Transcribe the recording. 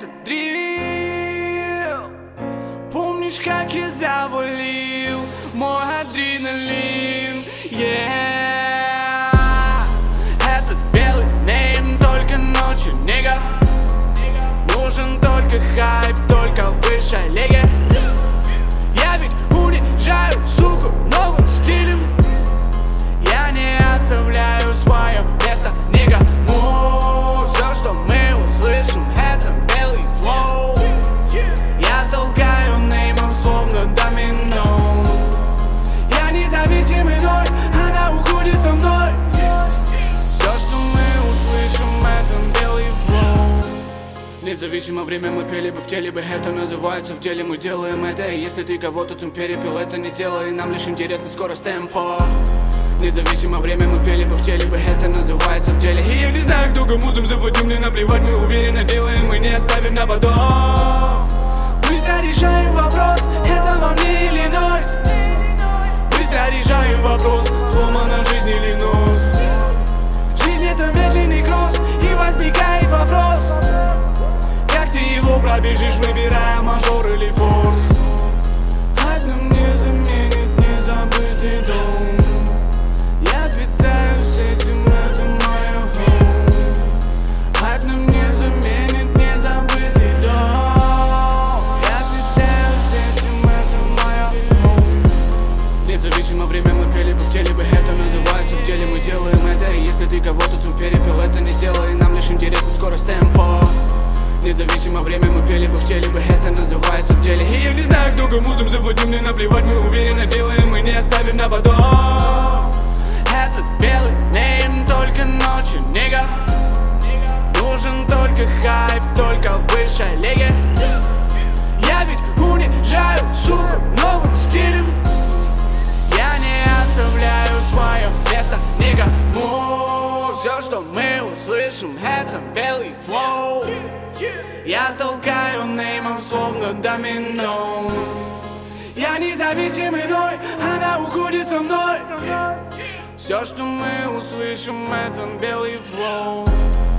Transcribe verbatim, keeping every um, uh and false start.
это дрил. Помнишь, как я завалил мой адреналин? Yeah. Этот белый нейм, только ночью, нига. Нужен только хайп, только в высшей лиге. Я ведь унижаю, сука, новым стилем. Я не оставляю свое место, нига. Все, что мы услышим, это белый флоу. Я толкаю неймом, словно домино. Я независимый ноль, она уходит со мной. Все, что мы услышим, это белый флоу. Независимо время мы пели бы в теле бы, это называется в деле мы делаем это. И если ты кого-то там перепил, это не дело, и нам лишь интересна скорость темпа. Независимо время мы пели бы в теле бы, это называется в деле. И я не знаю, кто кому там заплатил, мне наплевать, мы уверенно делаем, мы не оставим на потом. Быстро решаем вопрос, это вам не Иллинойс. Быстро решаем вопрос, сломана жизнь или нос. Жизнь это медленный кросс, и возникает вопрос: как ты его пробежишь, выбирая мажор или форс? Хайп нам не заменит незабытый дом. Я питаюсь этим, это мое home. Хайп нам не заменит незабытый дом. Я питаюсь этим, это мое home. Независимо время мы пели бы в теле бы, это называется в деле мы делаем это. И если ты кого-то там перепил, это не дело, и нам лишь интересна скорость темпа. Независимо время мы пели бы в теле бы, это называется в деле. И я не знаю, кто кому там заплатил, мне наплевать, мы уверенно делаем, мы не оставим на потом. Этот белый нейм, только ночью, нига. Нужен только хайп, только в высшей лиге. Я ведь унижаю, сука, новым стилем. Я не оставляю свое место, нига. Все, что мы услышим, это белый флоу. Я толкаю неймом, словно домино. Я независимый ноль, она уходит со мной. Все, что мы услышим, это белый флоу.